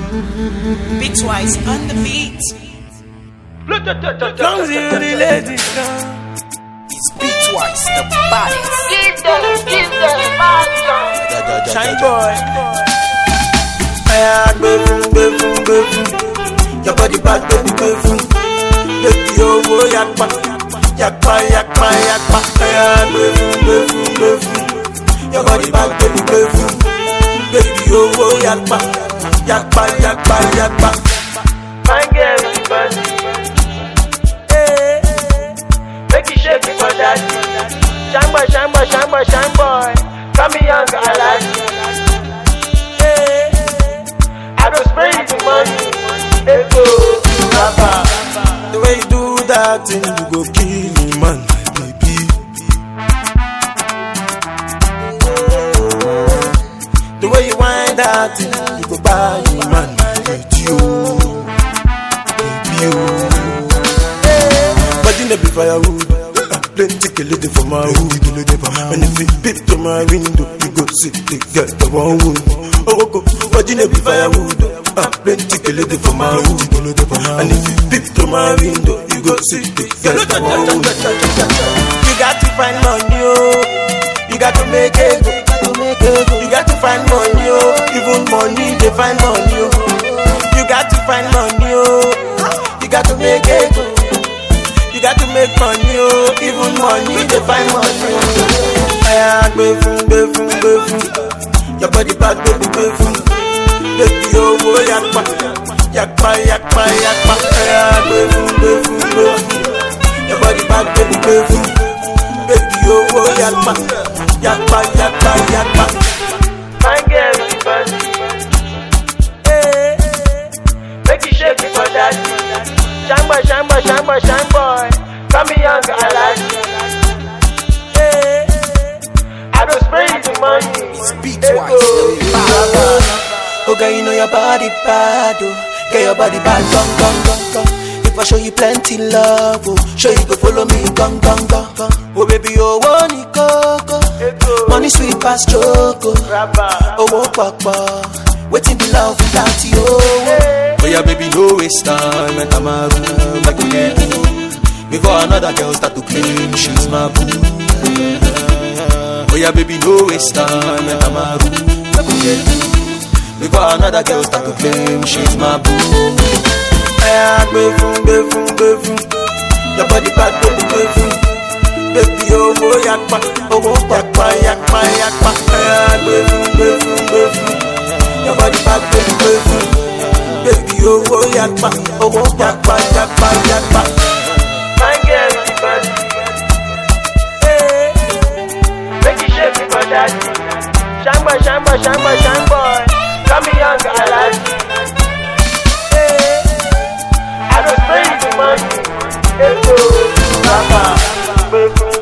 Bitwise on the beat. Long live the ladies now. It's Bitwise, the baddest. Give them, Shine boy. Your body bad, baby, baby. Baby, oh, yakpa. Your body bad, baby, baby. Baby, oh, yakpa. My girl is bad. Make you shake it for that. Shine boy. Come me young, I like it. I don't spray you the money. Hey, go, rapper. The way you do that thing, you go kill me, man, baby. The way you wind that thing, you go buy me, man, baby, but you never be firewood. Plenty kill it for my hood. And if you peep to my window, you go see the girl the one wood. Oh, but you never be firewood. Plenty kill it for my hood. And if you peep to my window, you go see the girl the one wood. You got to find money, oh. You got to make it. You got to find money, oh. Even money, they find money, oh. You got to find money, oh. You got to make it. You got to make money, oh. Even money, they find money, oh. Your body bad, baby, baby. Baby, oh, yakpa. Your body bad, baby, baby. Baby, oh, yakpa. My girl is bad. Make you shake it for that. Shine boy. Come me young, I like it. I don't spray you the money. It's Bitwise, the baddest. Okay, you know your body bad, oh. Get your body bad, gong. If I show you plenty love, oh, show you go follow me, gong. Oh baby, oh, money coco, money sweet past choco. Oh, papa, waiting the love without you, oh. Oh yeah, baby, no waste time, and I'm a room like you can. Before another girl start to claim she's my boo. Oh yeah, baby, no waste time, and I'm a room like you can. Before another girl start to claim she's my boo. Baby, your body bad, baby, baby. Baby, oh, yakpa. Baby, your body bad, baby, baby. Baby, oh, yakpa. My girl is bad. Make you shake it for that. Shine boy. Come me young, I like it. I don't spray you the money. Hey, go, rapper.